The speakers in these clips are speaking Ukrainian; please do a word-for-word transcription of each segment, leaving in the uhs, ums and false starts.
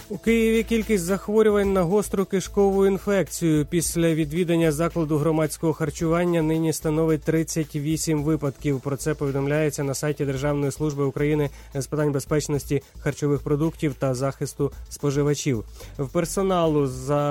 У Києві кількість захворювань на гостру кишкову інфекцію після відвідання закладу громадського харчування нині становить тридцять вісім випадків. Про це повідомляється на сайті Державної служби України з питань безпечності харчових продуктів та захисту споживачів. В персоналу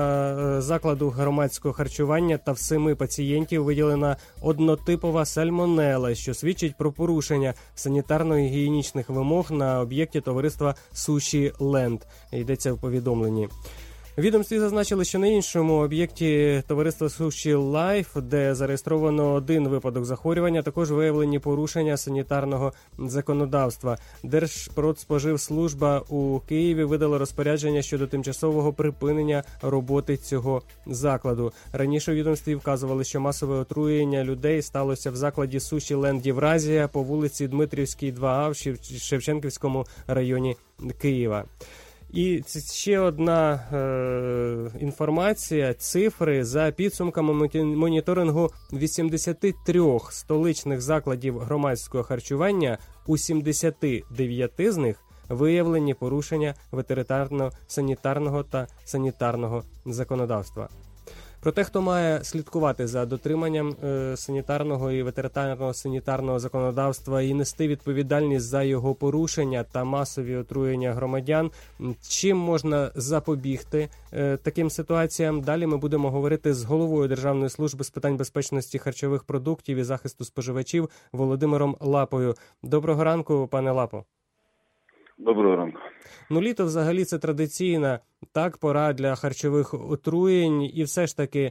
за закладу громадського харчування та в семи пацієнтів виділена однотипова сальмонела, що свідчить про порушення санітарно-гігієнічних вимог на об'єкті товариства «Суші Ленд». Йдеться в повідомленні. В відомстві зазначили, що на іншому об'єкті товариства «Суші Лайф», де зареєстровано один випадок захворювання, також виявлені порушення санітарного законодавства. Держпродспоживслужба у Києві видала розпорядження щодо тимчасового припинення роботи цього закладу. Раніше у відомстві вказували, що масове отруєння людей сталося в закладі «Суші Ленд Євразія» по вулиці Дмитрівській, два А в Шевченківському районі Києва. І ще одна е, інформація, цифри. За підсумками моніторингу вісімдесят три столичних закладів громадського харчування, у сімдесят дев'ять з них виявлені порушення ветеринарно-санітарного та санітарного законодавства. Про те, хто має слідкувати за дотриманням е, санітарного і ветеринарно-санітарного законодавства і нести відповідальність за його порушення та масові отруєння громадян, чим можна запобігти е, таким ситуаціям, далі ми будемо говорити з головою Державної служби з питань безпечності харчових продуктів і захисту споживачів Володимиром Лапою. Доброго ранку, пане Лапо. Доброго ранку. Ну, літо взагалі це традиційна так пора для харчових отруєнь, і все ж таки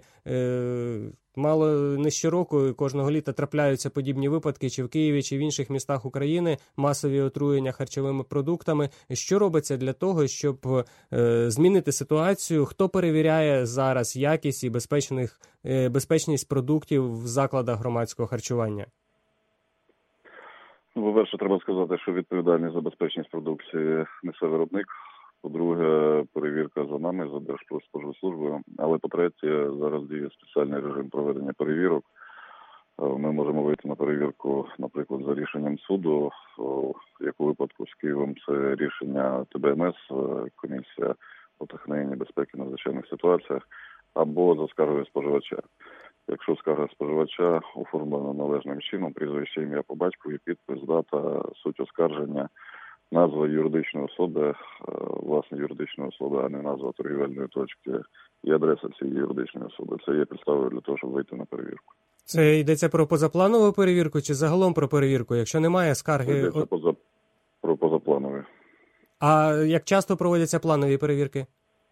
е, мало не щороку, кожного літа трапляються подібні випадки, чи в Києві, чи в інших містах України, масові отруєння харчовими продуктами. Що робиться для того, щоб е, змінити ситуацію? Хто перевіряє зараз якість і безпечних, е, безпечність продуктів в закладах громадського харчування? Ну, по-перше, треба сказати, що відповідальність за безпечність продукції несе виробник. По-друге, перевірка за нами, за Держпродспоживслужбою. Але по-третє, зараз діє спеціальний режим проведення перевірок. Ми можемо вийти на перевірку, наприклад, за рішенням суду. Як у випадку з Києвом, це рішення Т Б М С, комісія по техногенній безпеки в надзвичайних ситуаціях, або за скаргою споживача. Якщо скарга споживача оформлена належним чином, прізвище, ім'я по батькові, підпис, дата, суть оскарження, назва юридичної особи, власне юридичної особи, а не назва торгівельної точки і адреса цієї юридичної особи. Це є підставою для того, щоб вийти на перевірку. Це йдеться про позапланову перевірку чи загалом про перевірку? Якщо немає скарги... Це йдеться поза... про позапланові. А як часто проводяться планові перевірки?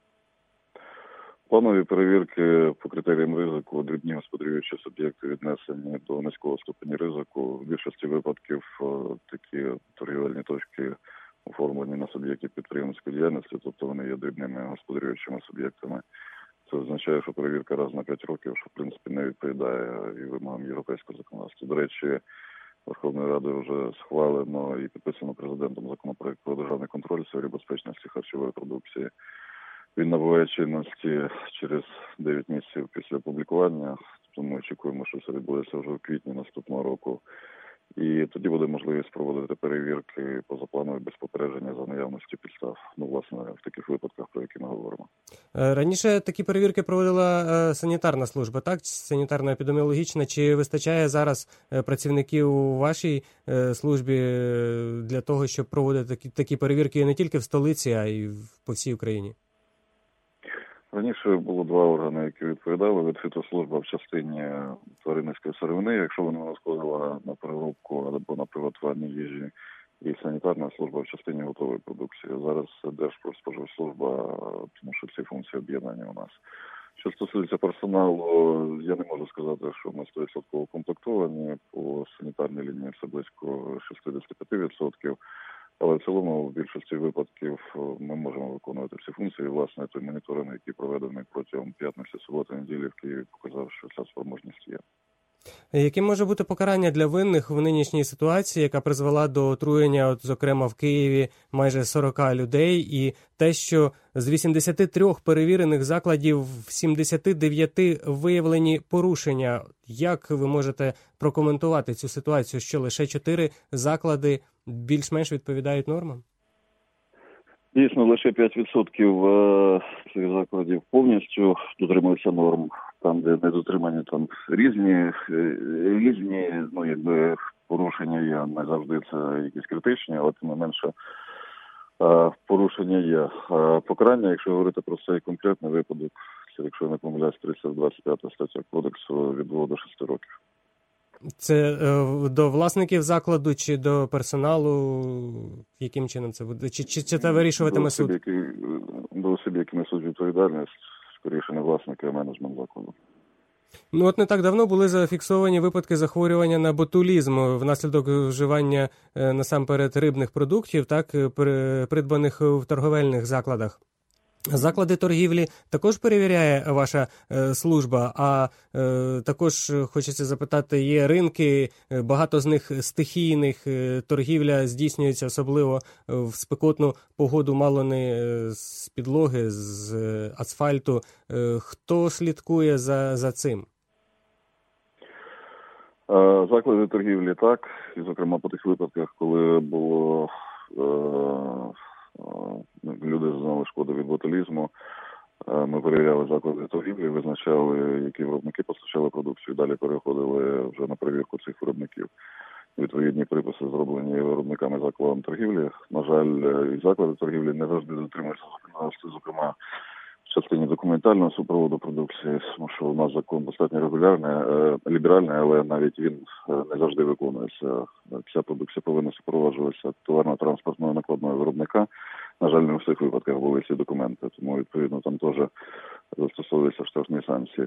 Планові перевірки по критеріям ризику дрібні господарюючі суб'єкти віднесені до низького ступеня ризику. В більшості випадків такі торгівельні точки оформлені на суб'єкті підприємницької діяльності, тобто вони є дрібними господарюючими суб'єктами. Це означає, що перевірка раз на п'ять років, що в принципі не відповідає і вимогам європейського законодавства. До речі, Верховною Радою вже схвалено і підписано президентом законопроект про державний контроль в сфері безпечності харчової продукції. Він набуває чинності через дев'ять місяців після опублікування, тому ми очікуємо, що це відбудеться вже в квітні наступного року. І тоді буде можливість проводити перевірки позапланові без попередження за наявності підстав. Ну, власне, в таких випадках, про які ми говоримо. Раніше такі перевірки проводила санітарна служба, так? Санітарно-епідеміологічна. Чи вистачає зараз працівників у вашій службі для того, щоб проводити такі, такі перевірки не тільки в столиці, а й по всій Україні? Раніше було два органи, які відповідали. Ветфітослужба в частині тваринницької сировини, якщо вона надходила на переробку або на приготування їжі, і санітарна служба в частині готової продукції. Зараз Держпродспоживслужба, тому що ці функції об'єднані у нас. Що стосується персоналу, я не можу сказати, що ми сто відсотків укомплектовані. По санітарній лінії це близько шістдесят п'ять відсотків. Але в цілому, в більшості випадків, ми можемо виконувати всі функції. І, власне, той моніторинг, який проведений протягом п'ятниці, суботи, неділі в Києві, показав, що ця спроможність є. Яким може бути покарання для винних в нинішній ситуації, яка призвела до отруєння, от, зокрема, в Києві майже сорок людей, і те, що з вісімдесят три перевірених закладів в сімдесят дев'ять виявлені порушення? Як ви можете прокоментувати цю ситуацію, що лише чотири заклади більш-менш відповідають нормам? Дійсно, лише п'ять відсотків цих закладів повністю дотримуються норм. Там, де не дотримані, там різні, різні, ну, якби, порушення є. Не завжди це якісь критичні, але тим не менше порушення є. Покарання, якщо говорити про цей конкретний випадок, це, якщо я не помиляюсь, тридцять двадцять п'ята стаття кодексу від двох до шести років. Це е, до власників закладу чи до персоналу? Яким чином це буде? Чи, чи, чи це вирішуватиме до суд? Осіб, які, до осіб, які несуть відповідальність, скоріше не власники, а менеджмент закладу. Ну от не так давно були зафіксовані випадки захворювання на ботулізм внаслідок вживання е, насамперед рибних продуктів, так, при, придбаних в торговельних закладах. Заклади торгівлі також перевіряє ваша е, служба, а е, також хочеться запитати, є ринки, багато з них стихійних, е, торгівля здійснюється особливо в спекотну погоду, мало не з підлоги, з асфальту. Е, хто слідкує за, за цим? Заклади торгівлі так, і зокрема по тих випадках, коли було е, люди зазнали шкоду від ботулізму, ми перевіряли заклади торгівлі, визначали, які виробники постачали продукцію, далі переходили вже на перевірку цих виробників. Відповідні приписи зроблені виробниками закладом торгівлі. На жаль, і заклади торгівлі не завжди дотримуються законодавства, зокрема в частині документального супроводу продукції, тому що у нас закон достатньо регулярний, ліберальний, але навіть він не завжди виконується. Ця продукція повинна супроводжуватися товарно-транспортною накладною виробника. На жаль, не у всіх випадках були ці документи, тому, відповідно, там теж застосовуються штрафні санкції.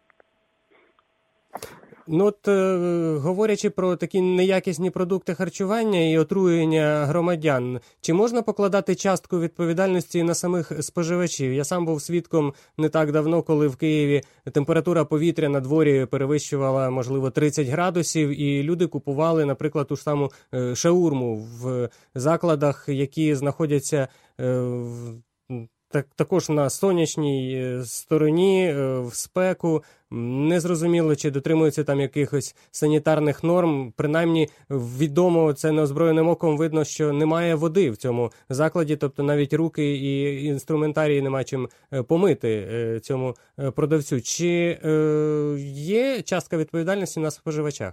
Ну от, е, говорячи про такі неякісні продукти харчування і отруєння громадян, чи можна покладати частку відповідальності на самих споживачів? Я сам був свідком не так давно, коли в Києві температура повітря на дворі перевищувала, можливо, тридцять градусів, і люди купували, наприклад, ту ж саму е, шаурму в закладах, які знаходяться е, в Так, також на сонячній стороні, в спеку. Незрозуміло, чи дотримуються там якихось санітарних норм. Принаймні, відомо, це неозброєним оком видно, що немає води в цьому закладі, тобто навіть руки і інструментарії нема чим помити цьому продавцю. Чи е, є частка відповідальності на споживачах?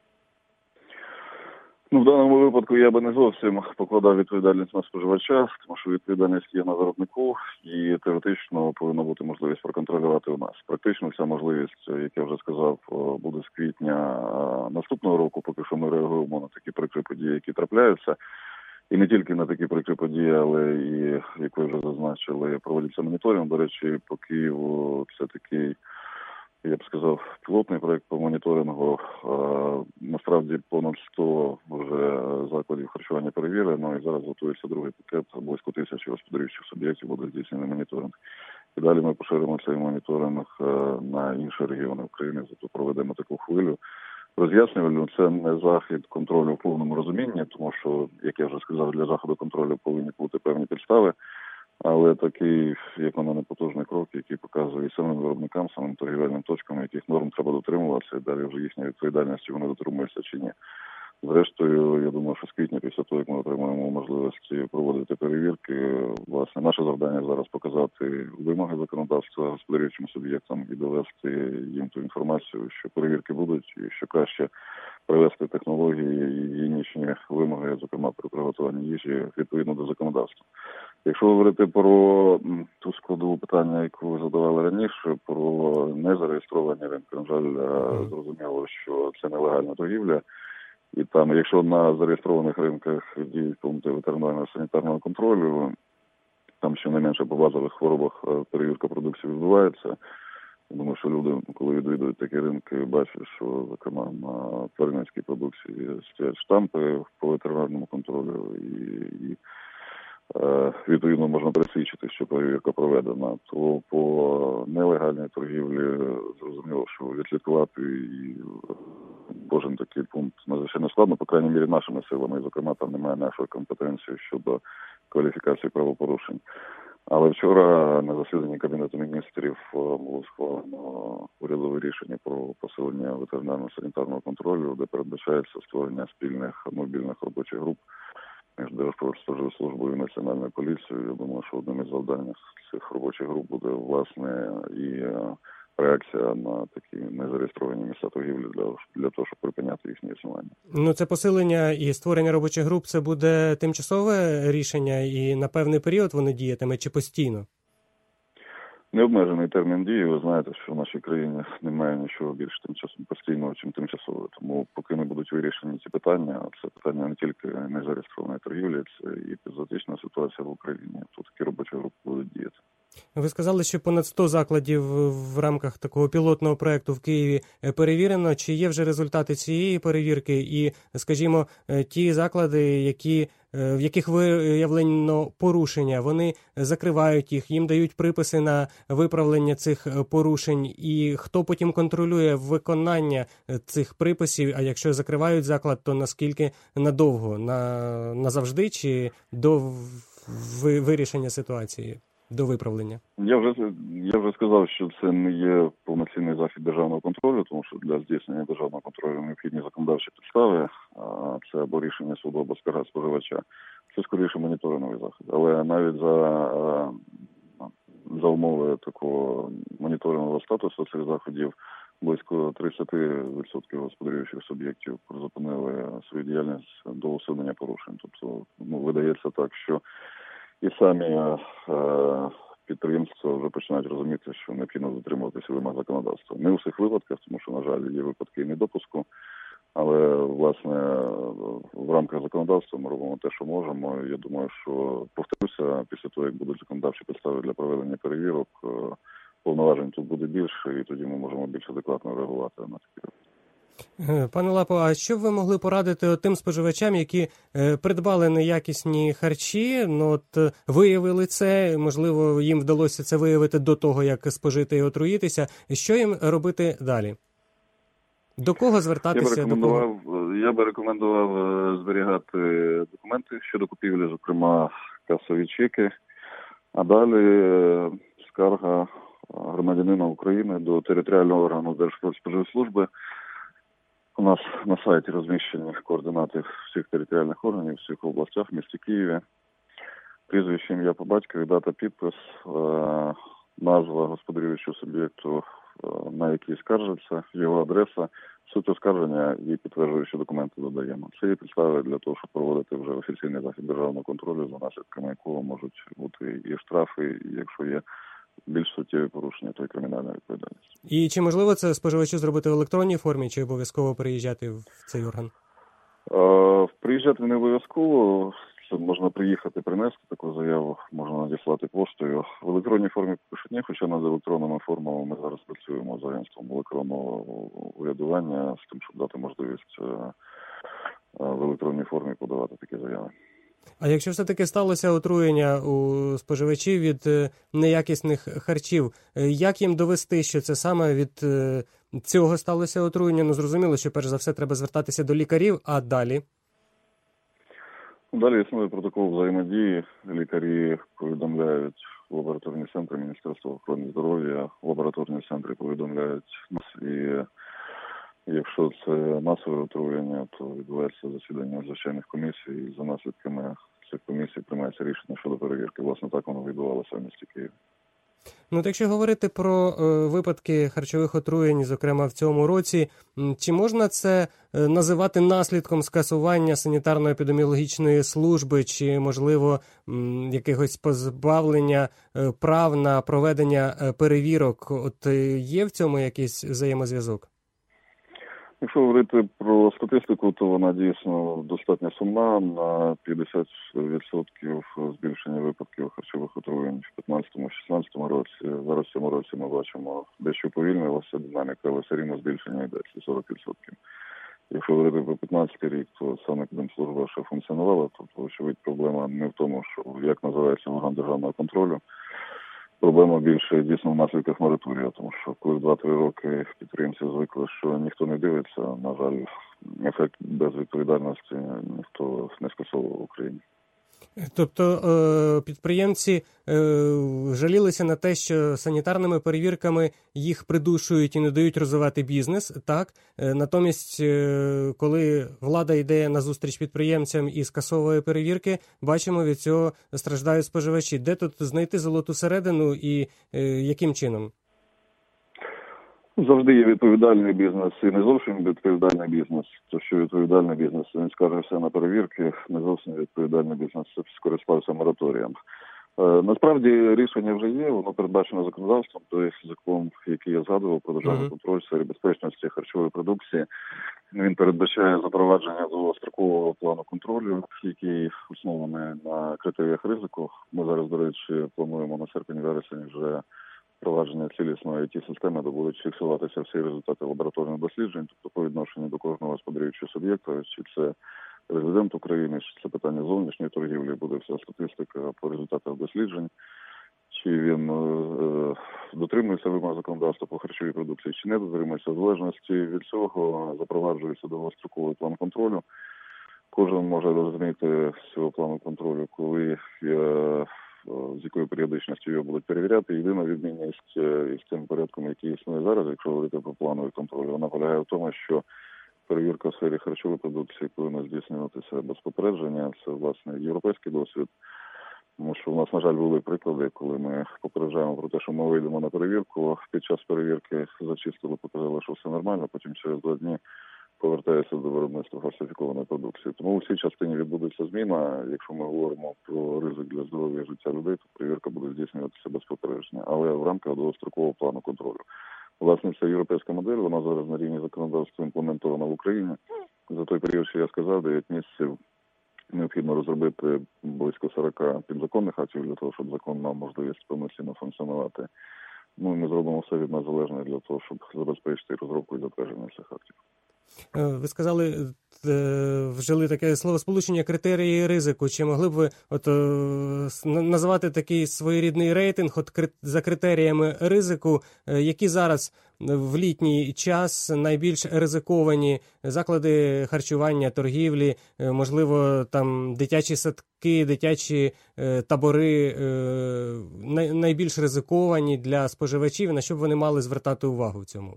Ну, в даному випадку я би не зовсім покладав відповідальність на споживача, тому що відповідальність є на виробнику і теоретично повинна бути можливість проконтролювати у нас. Практично вся можливість, як я вже сказав, буде з квітня наступного року, поки що ми реагуємо на такі прикрі події, які трапляються. І не тільки на такі прикрі події, але і, як ви вже зазначили, проводиться моніторинг. До речі, по Києву це такий, я б сказав, пілотний проєкт по моніторингу. Насправді понад сто вже закладів харчування перевірено, і зараз готується другий пакет, близько тисячі господарюючих суб'єктів буде здійснений моніторинг. І далі ми поширимо цей моніторинг на інші регіони України, зато проведемо таку хвилю. Роз'яснювальну, це не захід контролю в повному розумінні, тому що, як я вже сказав, для заходу контролю повинні бути певні підстави. Але такий, як на мене, потужний крок, який показує і самим виробникам, самим торгівельним точкам, яких норм треба дотримуватися, і далі вже їхня відповідальність, чи вони дотримуються чи ні. Зрештою, я думаю, що з квітня, після того, як ми отримаємо можливості проводити перевірки, власне, наше завдання зараз показати вимоги законодавства господарюючим суб'єктам і довести їм ту інформацію, що перевірки будуть, і що краще привести технології і гігієнічні вимоги, зокрема при приготуванні їжі, відповідно до законодавства. Якщо говорити про ту складову питання, яку ви задавали раніше, про незареєстровані ринки, на жаль, зрозуміло, що це нелегальна торгівля. І там, якщо на зареєстрованих ринках діють пункти ветеринарного санітарного контролю, там щонайменше по базових хворобах перевірка продукції відбувається. Я думаю, що люди, коли відвідують такі ринки, бачать, що, зокрема, на тваринницькій продукції стоять штампи по ветеринарному контролю і, і відповідно можна пересвідчити, що перевірка проведена. То по нелегальній торгівлі зрозуміло, що відслідкувати і кожен такий пункт надзвичайно складно, по крайній мірі нашими силами, і, зокрема, там немає нашої компетенції щодо кваліфікації правопорушень. Але вчора на засіданні Кабінету міністрів було схвалено урядове рішення про посилення ветеринарно-санітарного контролю, де передбачається створення спільних мобільних робочих груп між Держпродспоживслужбою і Національною поліцією. Я думаю, що одним із завдань цих робочих груп буде, власне, і реакція на такі незареєстровані місця торгівлі для, для того, щоб припиняти їхнє існування. Ну, це посилення і створення робочих груп, це буде тимчасове рішення і на певний період воно діятиме чи постійно? Необмежений термін дії. Ви знаєте, що в нашій країні немає нічого більш тимчасово постійного, чим тимчасове. Тому поки не будуть вирішені ці питання, а це питання не тільки незареєстрованої торгівлі, це і епізодична ситуація в Україні. Тут такі робочі групи будуть діяти. Ви сказали, що понад сто закладів в рамках такого пілотного проєкту в Києві перевірено. Чи є вже результати цієї перевірки? І, скажімо, ті заклади, які, в яких виявлено порушення, вони закривають їх, їм дають приписи на виправлення цих порушень. І хто потім контролює виконання цих приписів? А якщо закривають заклад, то наскільки надовго? На, назавжди чи до вирішення ситуації? До виправлення? Я вже я вже сказав, що це не є повноцінний захід державного контролю, тому що для здійснення державного контролю необхідні законодавчі підстави, а це або рішення суду, або скарга споживача. Це скоріше моніторинговий захід. Але навіть за, за умови такого моніторингового статусу цих заходів близько тридцять відсотків господарюючих суб'єктів призупинили свою діяльність до усунення порушень. Тобто, ну, видається так, що і самі е, підприємства вже починають розуміти, що необхідно дотримуватися вимог законодавства. Не у всіх випадках, тому що, на жаль, є випадки недопуску, але, власне, в рамках законодавства ми робимо те, що можемо. Я думаю, що, повторюся, після того, як будуть законодавчі підстави для проведення перевірок, повноважень тут буде більше, і тоді ми можемо більш адекватно реагувати на такі. Пане Лапо, а що б ви могли порадити тим споживачам, які е, придбали неякісні харчі, ну от е, виявили це, можливо, їм вдалося це виявити до того, як спожити і отруїтися. Що їм робити далі? До кого звертатися? Я б рекомендував, до кого? Я б рекомендував зберігати документи щодо купівлі, зокрема касові чеки, а далі скарга громадянина України до територіального органу Держпродспоживслужби. У нас на сайті розміщені координати всіх територіальних органів, всіх областях, в місті Києві. Прізвище, ім'я по батькові, дата, підпис, е- назва господарюючого суб'єкту, е- на який скаржиться, його адреса, суть оскарження і підтверджуючі документи додаємо. Це є підстави для того, щоб проводити вже офіційний захід державного контролю, за наслідками якого можуть бути і штрафи, і якщо є більш суттєві порушення, то й кримінальна відповідальність. І чи можливо це споживачу зробити в електронній формі, чи обов'язково приїжджати в цей орган? Е, приїжджати не обов'язково. Це можна приїхати, принести таку заяву, можна надіслати поштою. В електронній формі пишуть ні, хоча над електронними формами ми зараз працюємо з агентством електронного урядування з тим, щоб дати можливість в електронній формі подавати такі заяви. А якщо все-таки сталося отруєння у споживачів від неякісних харчів, як їм довести, що це саме від цього сталося отруєння? Ну, зрозуміло, що перш за все треба звертатися до лікарів, а далі? Далі існує протокол взаємодії. Лікарі повідомляють лабораторні центри Міністерства охорони здоров'я, лабораторні центри повідомляють нас. І якщо це масове отруєння, то відбувається засідання звичайних комісій, і за наслідками цих комісій приймається рішення щодо перевірки. Власне, так воно відбувалося в місті Києві. Ну, так якщо говорити про е, випадки харчових отруєнь, зокрема в цьому році, чи можна це е, називати наслідком скасування санітарно-епідеміологічної служби, чи, можливо, м, якогось позбавлення е, прав на проведення е, перевірок? От е, є в цьому якийсь взаємозв'язок? Якщо говорити про статистику, то вона дійсно достатньо сумна. На п'ятдесят відсотків збільшення випадків харчових отруєнь в п'ятнадцятому-шістнадцятому році. Зараз в цьому році ми бачимо дещо повільнилася динаміка, але все рівно збільшення йде сорок відсотків. Якщо говорити про п'ятнадцятий рік, то Санепідемслужба ще функціонувала, тобто, очевидь, проблема не в тому, що як називається орган державного контролю. Проблема більше дійсно в наслідках мораторію, тому що коли два-три роки підприємці звикли, що ніхто не дивиться, на жаль, ефект безвідповідальності ніхто не скасовував в Україні. Тобто підприємці жалілися на те, що санітарними перевірками їх придушують і не дають розвивати бізнес, так? Натомість, коли влада йде на зустріч підприємцям і скасовує перевірки, бачимо, від цього страждають споживачі. Де тут знайти золоту середину і яким чином? Завжди є відповідальний бізнес і не зовсім відповідальний бізнес. То, що відповідальний бізнес, він скаже все на перевірки, не зовсім відповідальний бізнес скористався мораторієм. Е, насправді рішення вже є, воно передбачено законодавством, тобто закон, який я згадував, про державний uh-huh. контроль в сфері безпечності харчової продукції. Він передбачає запровадження довгострокового плану контролю, який оснований на критеріях ризику. Ми зараз, до речі, плануємо на серпень-вересень вже впровадження цілісної ай ті-системи, де будуть фіксуватися всі результати лабораторних досліджень, тобто по відношенню до кожного господарюючого суб'єкта, чи це резидент України, чи це питання зовнішньої торгівлі, буде вся статистика по результатах досліджень, чи він е, дотримується вимог законодавства по харчовій продукції, чи не дотримується. В залежності від цього запроваджується довгостроковий план контролю. Кожен може розуміти з цього плану контролю, коли е, з якою періодичністю його будуть перевіряти. Єдина відмінність із тим порядком, який існує зараз, якщо говорити про плановий контроль, вона полягає в тому, що перевірка в сфері харчової продукції повинна здійснюватися без попередження. Це, власне, європейський досвід. Тому що у нас, на жаль, були приклади, коли ми попереджаємо про те, що ми вийдемо на перевірку, під час перевірки зачистили, показали, що все нормально, потім через два дні повертається до виробництва фальсифікованої продукції. Тому у цій частині відбудеться зміна. Якщо ми говоримо про ризик для здоров'я і життя людей, то перевірка буде здійснюватися без попередження, але в рамках довгострокового плану контролю. Власне, ця європейська модель, вона зараз на рівні законодавства імплементована в Україні. За той період, що я сказав, дев'ять місяців, необхідно розробити близько сорок підзаконних актів для того, щоб закон мав можливість повноцінно функціонувати. Ну і ми зробимо все від нас залежне для того, щоб забезпечити розробку і затвердження цих актів. Ви сказали, вжили таке словосполучення критерії ризику. Чи могли б ви от назвати такий своєрідний рейтинг от за критеріями ризику, які зараз в літній час найбільш ризиковані заклади харчування, торгівлі, можливо, там дитячі садки, дитячі табори найбільш ризиковані для споживачів, на що б вони мали звертати увагу в цьому?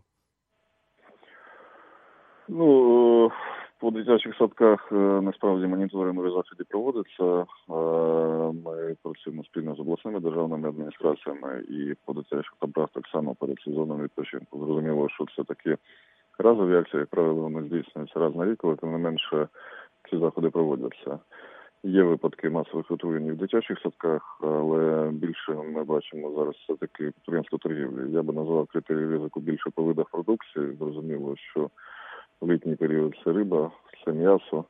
Ну, по дитячих садках насправді моніторингові заходи проводяться. Ми працюємо спільно з обласними державними адміністраціями і по дитячих таборах так само перед сезоном відпочинку. Зрозуміло, що це такі разові акції, як правило, вони здійснюються раз на рік, але тим не менше ці заходи проводяться. Є випадки масових отруєнь в дитячих садках, але більше ми бачимо зараз все-таки підприємство торгівлі. Я би назвав критерії ризику більше по видах продукції. Зрозуміло, що в літній період це риба, це м'ясо.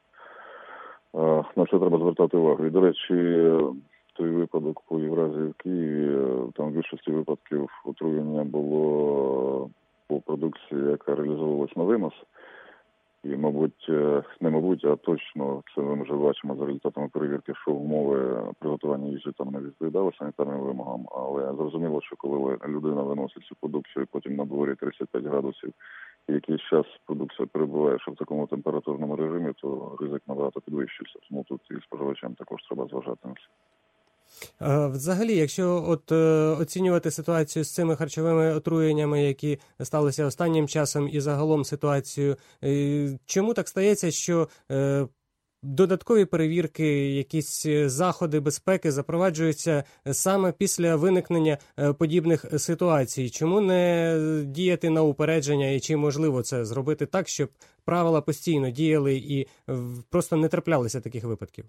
На це треба звертати увагу. І, до речі, той випадок по Євразії в Києві, там в більшості випадків отруєння було по продукції, яка реалізовувалась на винос. І, мабуть, не мабуть, а точно це ми вже бачимо за результатами перевірки, що умови приготування їжі там не відповідали санітарним вимогам. Але зрозуміло, що коли людина виносить цю продукцію, потім на дворі тридцять п'ять градусів, і якийсь час продукція перебуває в такому температурному режимі, то ризик набагато підвищився. Тому тут і споживачам також треба зважати на це. Взагалі, якщо от оцінювати ситуацію з цими харчовими отруєннями, які сталися останнім часом, і загалом ситуацію, чому так стається, що додаткові перевірки, якісь заходи безпеки запроваджуються саме після виникнення подібних ситуацій? Чому не діяти на упередження і чи можливо це зробити так, щоб правила постійно діяли і просто не траплялися таких випадків?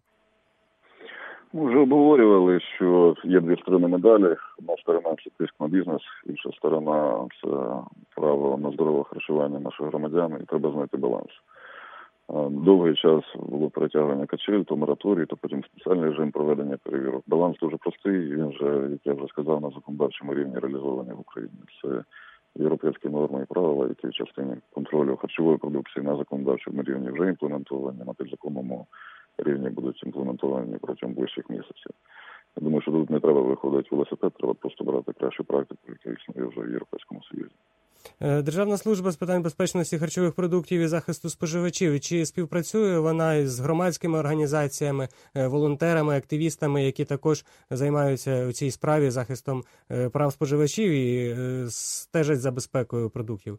Ми вже обговорювали, що є дві сторони медалі. Одна сторона – це тиск на бізнес, інша сторона – це право на здорове харчування наших громадян, і треба знайти баланс. Довгий час було перетягування качель, то мораторій, то потім спеціальний режим проведення перевірок. Баланс дуже простий, і він вже, як я вже сказав, на законодавчому рівні реалізований в Україні. Це європейські норми і правила, які в частині контролю харчової продукції на законодавчому рівні вже імплементовані, на підзаконному рівні будуть імплементовані протягом ближчих місяців. Я думаю, що тут не треба виходити в велосипед, треба просто брати кращу практику, яка існує вже в Європейському Союзі. Державна служба з питань безпечності харчових продуктів і захисту споживачів. Чи співпрацює вона з громадськими організаціями, волонтерами, активістами, які також займаються у цій справі захистом прав споживачів і стежать за безпекою продуктів?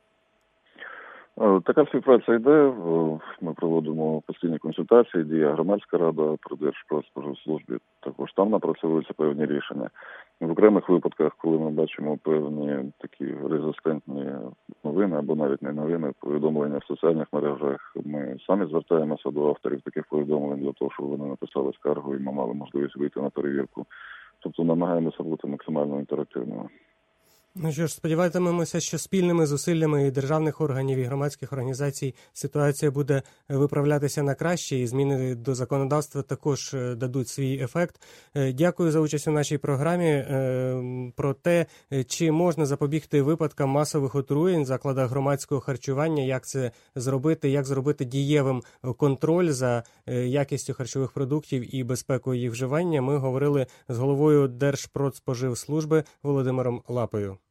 Така співпраця йде. Ми проводимо постійні консультації, діє громадська рада при Держпродспоживслужбі. Також там напрацьовуються певні рішення. В окремих випадках, коли ми бачимо певні такі резистентні новини або навіть не новини, повідомлення в соціальних мережах, ми самі звертаємося до авторів таких повідомлень для того, щоб вони написали скаргу і ми мали можливість вийти на перевірку. Тобто намагаємося бути максимально інтерактивними. Ну що ж, сподіватимемося, що спільними зусиллями і державних органів, і громадських організацій ситуація буде виправлятися на краще, і зміни до законодавства також дадуть свій ефект. Дякую за участь у нашій програмі про те, чи можна запобігти випадкам масових отруєнь в закладах громадського харчування, як це зробити, як зробити дієвим контроль за якістю харчових продуктів і безпекою їх вживання. Ми говорили з головою Держпродспоживслужби Володимиром Лапою.